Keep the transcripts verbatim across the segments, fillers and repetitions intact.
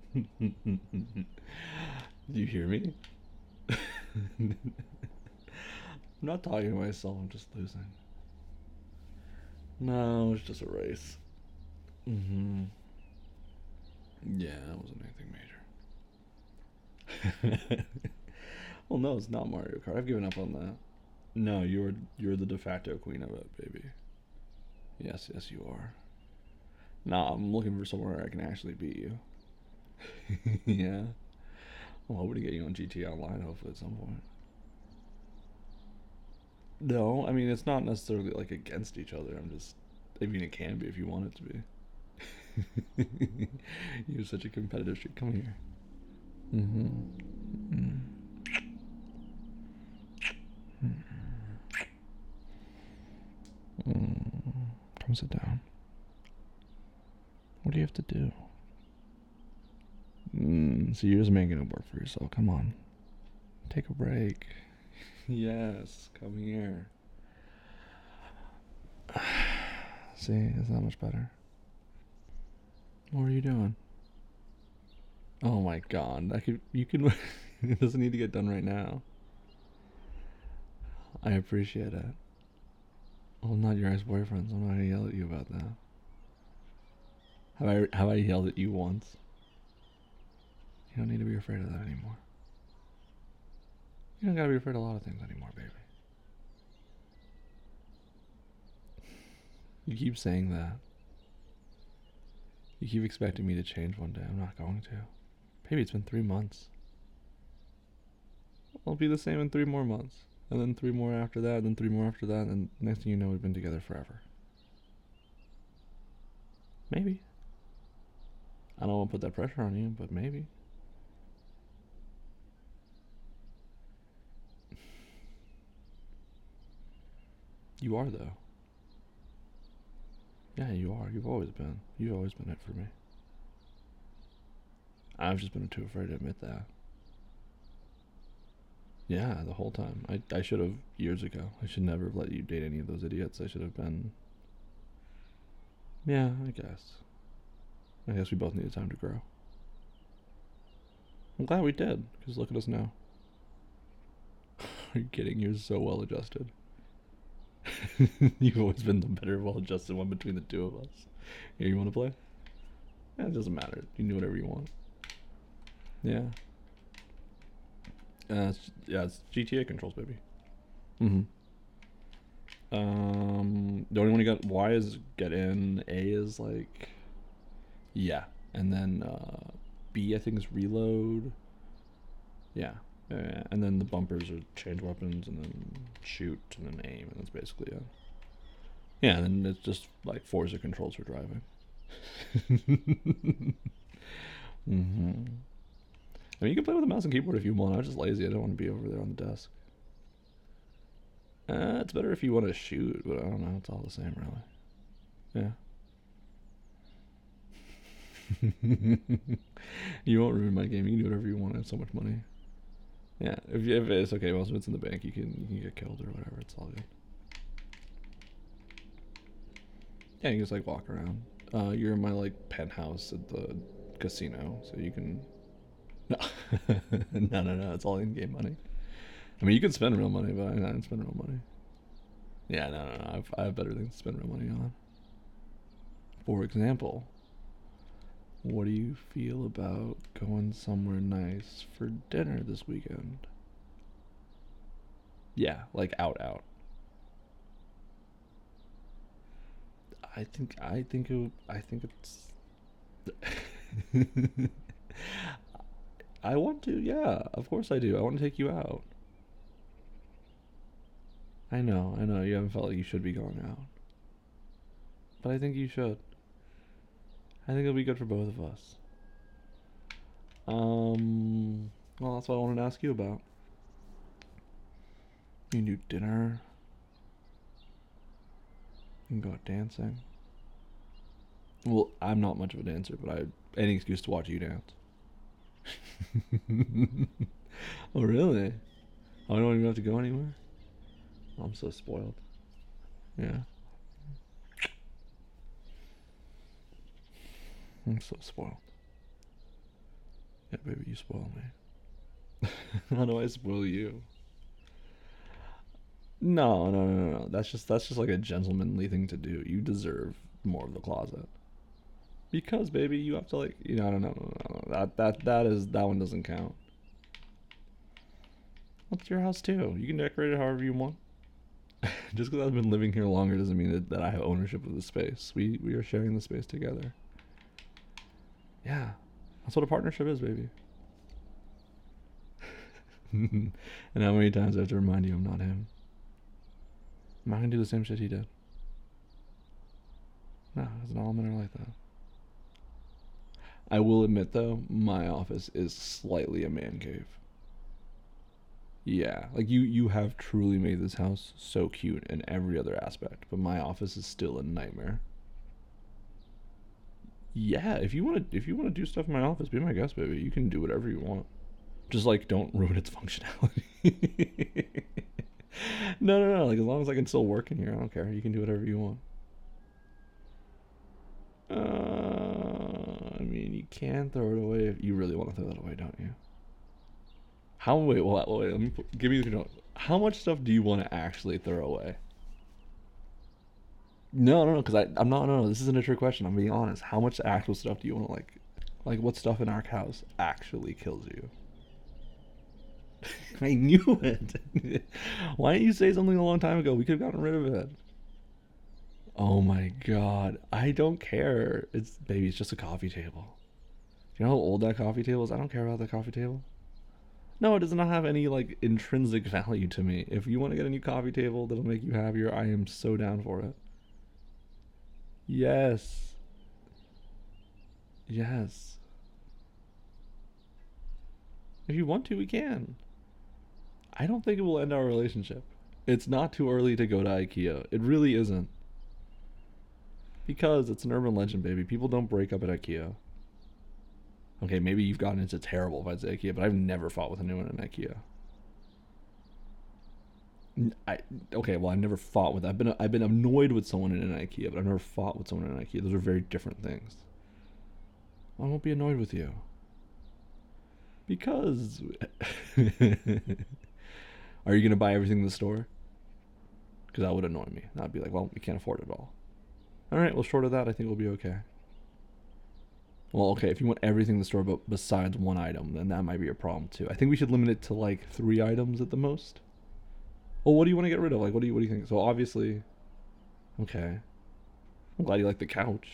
Do you hear me? I'm not talking to myself, I'm just losing. No, it's just a race. Mm-hmm. Yeah, that wasn't anything major. Well, no, it's not Mario Kart. I've given up on that. No, you're you're the de facto queen of it, baby. Yes, yes, you are. Nah, I'm looking for somewhere where I can actually beat you. Yeah. I'm hoping to get you on G T A Online, hopefully, at some point. No, I mean, it's not necessarily like against each other. I'm just. I mean, it can be if you want it to be. You have such a competitive streak. Come here. Mm-hmm. Mm-hmm. Come sit down. What do you have to do? Mm, so you're just making it work for yourself. Come on. Take a break. Yes, come here. See, is that much better? What are you doing? Oh my god, I could. You can. It doesn't need to get done right now. I appreciate it. Well, I'm not your ex-boyfriend, so I'm not gonna yell at you about that. Have I have I yelled at you once? You don't need to be afraid of that anymore. You don't gotta be afraid of a lot of things anymore, baby. You keep saying that. You keep expecting me to change one day. I'm not going to. Baby, it's been three months. I'll be the same in three more months. And then three more after that, and then three more after that, and next thing you know, we've been together forever. Maybe. I don't want to put that pressure on you, but maybe. You are, though. Yeah, you are. You've always been. You've always been it for me. I've just been too afraid to admit that. Yeah, the whole time. I, I should have years ago. I should never have let you date any of those idiots. I should have been. Yeah, I guess. I guess we both needed time to grow. I'm glad we did, because look at us now. Are you kidding? You're so well adjusted. You've always been the better, well adjusted one between the two of us. Here, you want to play? Yeah, it doesn't matter. You can do whatever you want. Yeah. Uh, it's, yeah, it's G T A controls, baby. Mm-hmm. Um, the only one you got Y is get in. A is like yeah, and then uh, B I think is reload. Yeah. Yeah, and then the bumpers are change weapons, and then shoot, and then aim, and that's basically it. Yeah, and then it's just like Forza controls for driving. Mm-hmm. I mean, you can play with a mouse and keyboard if you want. I'm just lazy. I don't want to be over there on the desk. Uh, it's better if you want to shoot, but I don't know. It's all the same, really. Yeah. You won't ruin my game. You can do whatever you want. I have so much money. Yeah, if, if it's okay, well, if it's in the bank, you can you can get killed or whatever. It's all good. Yeah, you can just like walk around. Uh, you're in my like penthouse at the casino, so you can. No, no, no, no. It's all in-game money. I mean, you can spend real money, but I don't spend real money. Yeah, no, no, no. I've, I have better things to spend real money on. For example, what do you feel about going somewhere nice for dinner this weekend? Yeah, like out, out. I think I think it, I think it's. I want to, yeah. Of course I do. I want to take you out. I know, I know. You haven't felt like you should be going out, but I think you should. I think it'll be good for both of us. Um, well, that's what I wanted to ask you about. You can do dinner. You can go out dancing. Well, I'm not much of a dancer, but I any excuse to watch you dance. Oh, really? Oh, I don't even have to go anywhere. Oh, I'm so spoiled. Yeah, I'm so spoiled. Yeah, baby, you spoil me. How do I spoil you? No, no, no, no, no. That's just that's just like a gentlemanly thing to do. You deserve more of the closet. Because baby, you have to like you know, I don't know, no, no, no. That that that is that one doesn't count. That's your house too. You can decorate it however you want. Just because I've been living here longer doesn't mean that, that I have ownership of the space. We we are sharing the space together. Yeah, that's what a partnership is, baby. And how many times I have to remind you I'm not him? I'm not gonna do the same shit he did. No, it's all men are like that. I will admit though, my office is slightly a man cave. Yeah, like you you have truly made this house so cute in every other aspect, but my office is still a nightmare. Yeah, if you want to if you want to do stuff in my office, be my guest, baby. You can do whatever you want. Just like don't ruin its functionality. No, no, no. Like as long as I can still work in here, I don't care. You can do whatever you want. Uh, I mean, you can throw it away if you really want to throw that away, don't you? How wait, wait, wait, let me put, give me the note. How much stuff do you want to actually throw away? No, no, no, because I I'm not no, no, this isn't a trick question. I'm being honest. How much actual stuff do you want to like like what stuff in our house actually kills you? I knew it. Why didn't you say something a long time ago? We could have gotten rid of it. Oh my god. I don't care. It's baby, it's just a coffee table. Do you know how old that coffee table is? I don't care about that coffee table. No, it does not have any like intrinsic value to me. If you want to get a new coffee table that'll make you happier, I am so down for it. Yes. Yes. If you want to, we can. I don't think it will end our relationship. It's not too early to go to IKEA. It really isn't. Because it's an urban legend, baby. People don't break up at IKEA. Okay, maybe you've gotten into terrible fights at IKEA, but I've never fought with anyone in IKEA. I okay, well I've never fought with. I've been I've been annoyed with someone in an IKEA, but I've never fought with someone in an IKEA. Those are very different things. I won't be annoyed with you because. Are you gonna buy everything in the store? Because that would annoy me. I'd be like, well, we can't afford it all. All right, well, short of that, I think we'll be okay. Well, okay, if you want everything in the store but besides one item, then that might be a problem too. I think we should limit it to like three items at the most. Well, what do you want to get rid of? Like, what do you what do you think? So obviously, okay. I'm glad you like the couch.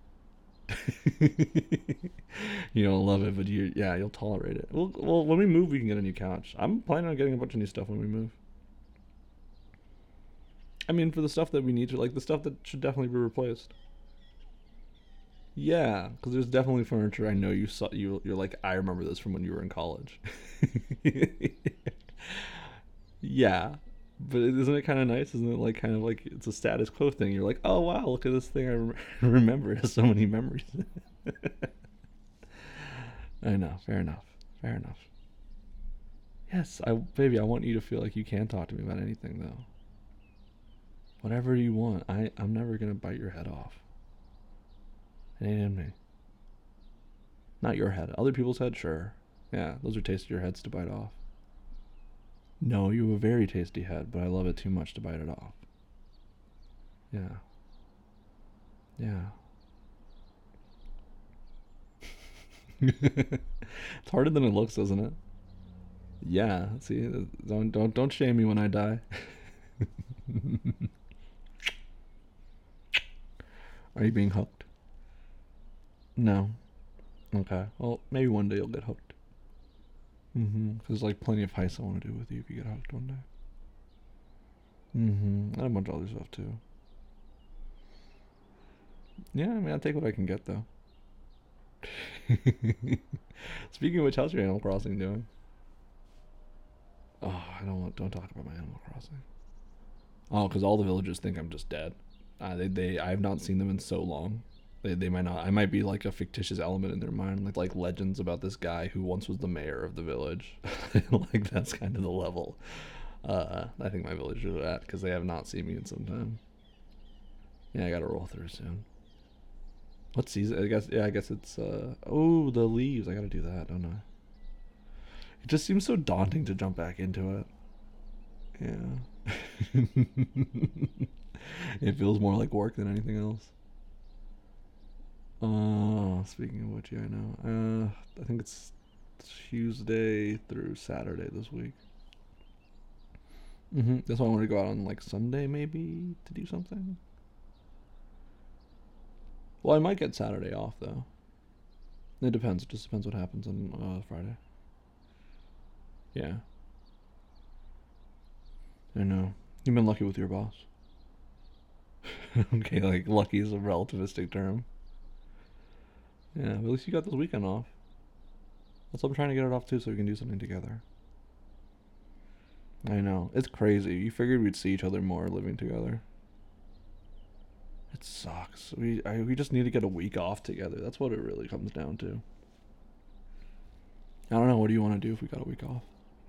You don't love it, but you yeah, you'll tolerate it. Well, well, when we move, we can get a new couch. I'm planning on getting a bunch of new stuff when we move. I mean, for the stuff that we need to, like the stuff that should definitely be replaced. Yeah, because there's definitely furniture I know you saw. You you're like I remember this from when you were in college. Yeah, but isn't it kind of nice? Isn't it like kind of like it's a status quo thing? You're like, oh wow, look at this thing I rem- remember. It has so many memories. I know. Fair enough. Fair enough. Yes, I baby, I want you to feel like you can talk to me about anything though. Whatever you want. I I'm never gonna bite your head off. It ain't in me. Not your head. Other people's head, sure. Yeah, those are tastier heads to bite off. No, you have a very tasty head, but I love it too much to bite it off. Yeah. Yeah. It's harder than it looks, isn't it? Yeah. See, don't don't don't shame me when I die. Are you being hooked? No. Okay. Well, maybe one day you'll get hooked. Mm-hmm. Because there's like plenty of heists I want to do with you if you get hooked one day. Mm-hmm. And a bunch of other stuff too. Yeah, I mean, I'll take what I can get though. Speaking of which, how's your Animal Crossing doing? Oh, I don't want, don't talk about my Animal Crossing. Oh, because all the villagers think I'm just dead. Uh, they, they, I have not seen them in so long. They, they might not. I might be like a fictitious element in their mind, like like legends about this guy who once was the mayor of the village. Like that's kind of the level. Uh, I think my villagers are at because they have not seen me in some time. Yeah, I gotta roll through soon. What season? I guess yeah. I guess it's uh oh the leaves. I gotta do that, don't I? It just seems so daunting to jump back into it. Yeah. It feels more like work than anything else. Uh, speaking of which, yeah, I know. Uh, I think it's Tuesday through Saturday this week. Mm-hmm. That's why I want to go out on like Sunday maybe to do something. Well, I might get Saturday off though. It depends. It just depends what happens on uh, Friday. Yeah, I know. You've been lucky with your boss. Okay, like lucky is a relativistic term. Yeah, but at least you got this weekend off. That's why I'm trying to get it off too, so we can do something together. I know. It's crazy. You figured we'd see each other more living together. It sucks. We I, we just need to get a week off together. That's what it really comes down to. I don't know. What do you want to do if we got a week off?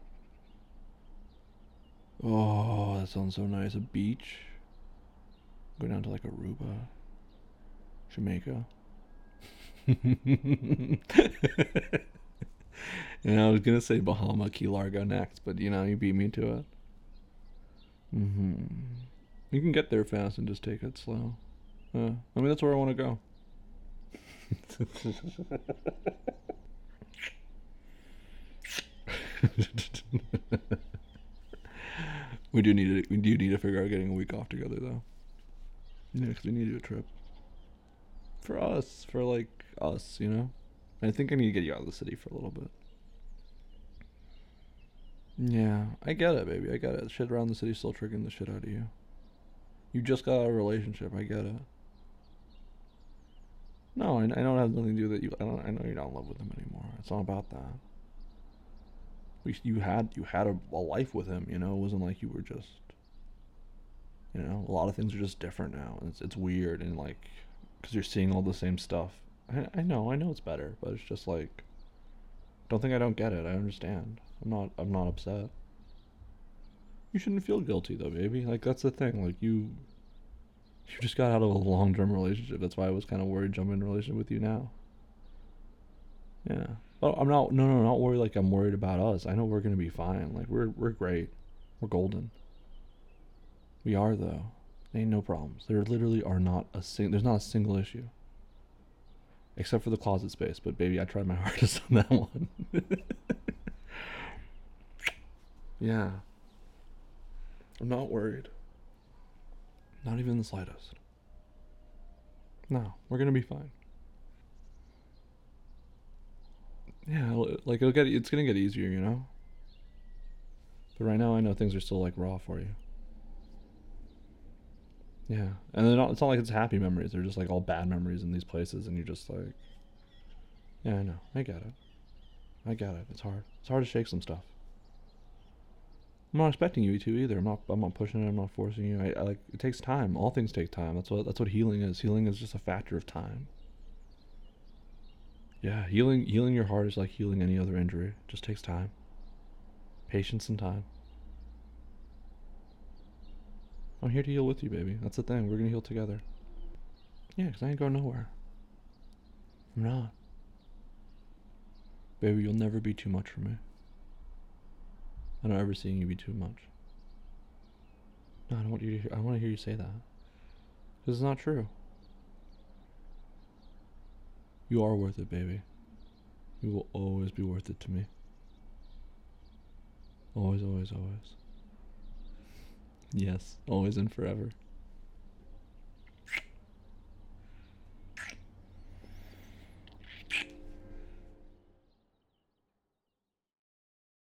Oh, that sounds so nice. A beach. Go down to like Aruba, Jamaica. And I was gonna say Bahama, Key Largo next, but you know you beat me to it. Mm-hmm. You can get there fast and just take it slow. Uh, I mean that's where I want to go. we do need to we do need to figure out getting a week off together though. Yeah, because we need to do a trip for us, for like us, you know. I think I need to get you out of the city for a little bit. Yeah, I get it, baby. I get it. Shit around the city's still triggering the shit out of you. You just got a relationship. I get it. No, I, I know it has nothing to do with that. You, I don't. I know you're not in love with him anymore. It's not about that. We, you had you had a, a life with him. You know, it wasn't like you were just. You know, a lot of things are just different now. And it's it's weird and like, because you're seeing all the same stuff. I I know I know it's better, but it's just like. Don't think I don't get it. I understand. I'm not. I'm not upset. You shouldn't feel guilty though, baby. Like that's the thing. Like you, you just got out of a long-term relationship. That's why I was kind of worried jumping in a relationship with you now. Yeah. Oh, I'm not. No, no, not worried. Like I'm worried about us. I know we're gonna be fine. Like we're we're great. We're golden. We are though. Ain't no problems. There literally are not a sing. There's not a single issue. Except for the closet space. But baby, I tried my hardest on that one. Yeah. I'm not worried. Not even the slightest. No, we're gonna be fine. Yeah, like it'll get. It's gonna get easier, you know. But right now, I know things are still like raw for you. Yeah, and they're not, it's not like it's happy memories. They're just like all bad memories in these places, and you're just like, yeah, I know. I get it. I get it. It's hard. It's hard to shake some stuff. I'm not expecting you to either. I'm not. I'm not pushing it. I'm not forcing you. I, I like. It takes time. All things take time. That's what. That's what healing is. Healing is just a factor of time. Yeah, healing. Healing your heart is like healing any other injury. It just takes time, patience, and time. I'm here to heal with you, baby. That's the thing. We're gonna heal together. Yeah, 'cause I ain't going nowhere. I'm not. Baby, you'll never be too much for me. I don't ever seeing you be too much. No, I don't want you to hear. I want to hear you say that. Because it's not true. You are worth it, baby. You will always be worth it to me. Always, always, always. Yes, always and forever.